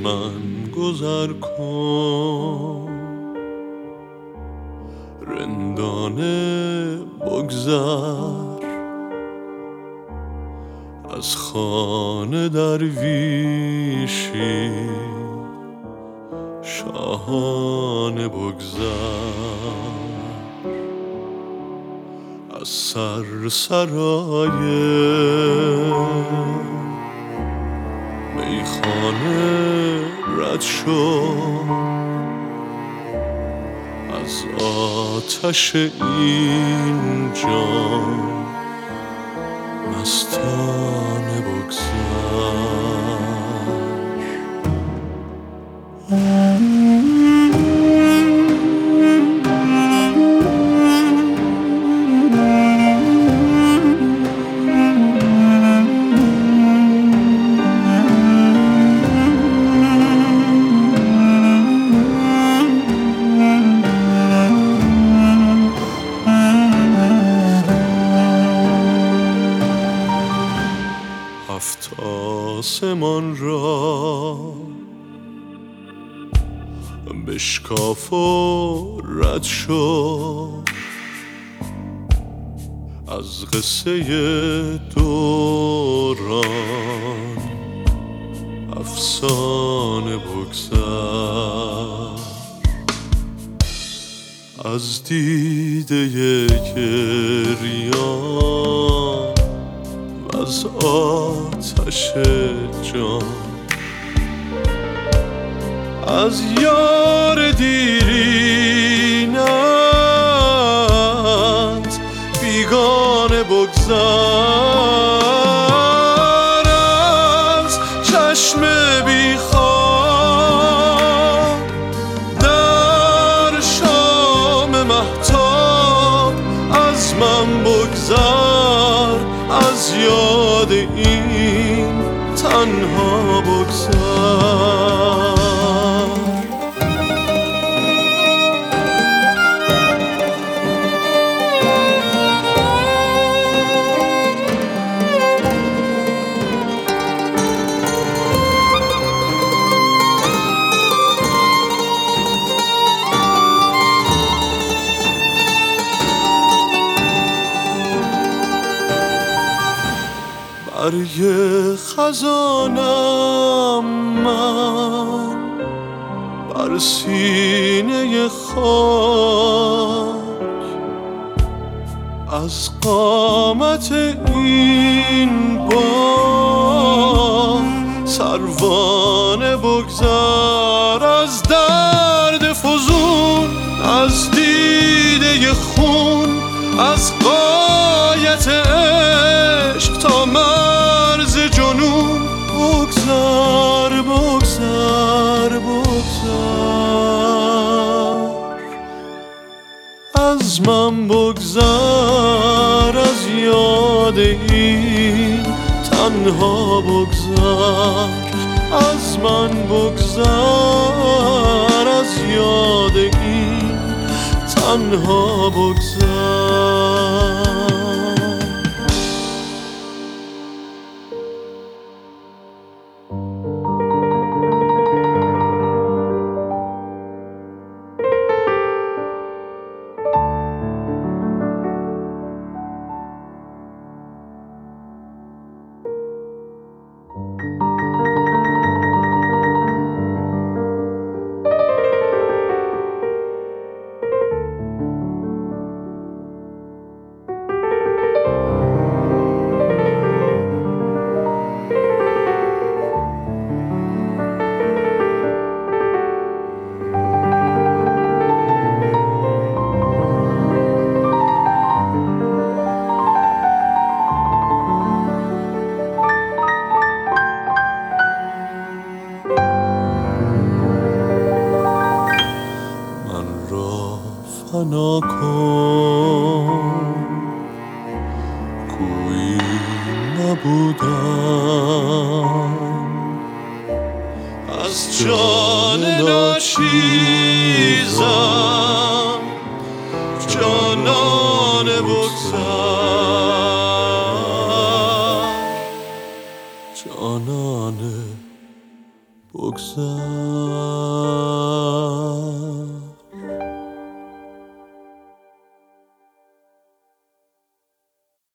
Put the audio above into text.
من گذر کن، رندانه بگذر از خانه درویشی، شاهانه بگذر از سرسرای میخانه رد شو، از آتش این جام مستانه بگذر. هفت آسمان را بشکاف و رد شو، از قصه دوران افسانه بگذر، از دیده گریان از آتش جان، از یار دیرینت بیگانه بگذر، از چشم بیخواب در شام مهتاب، از من بگذر، از یاد این تنها بگذر. برگ خزانم من بر سینه خاک، از قامت این بام سروانه بگذر، از درد فزون، از دیده خون، از غایت عشق تا مرز جنون بگذر، بگذر، بگذر، از من بگذر، از یاد این تنها بگذر، از من بگذر، از یاد این تنها بگذر. فنا کن گویی نبودم، از جان ناچیزم جانانه بگذر، جانانه بگذر. زد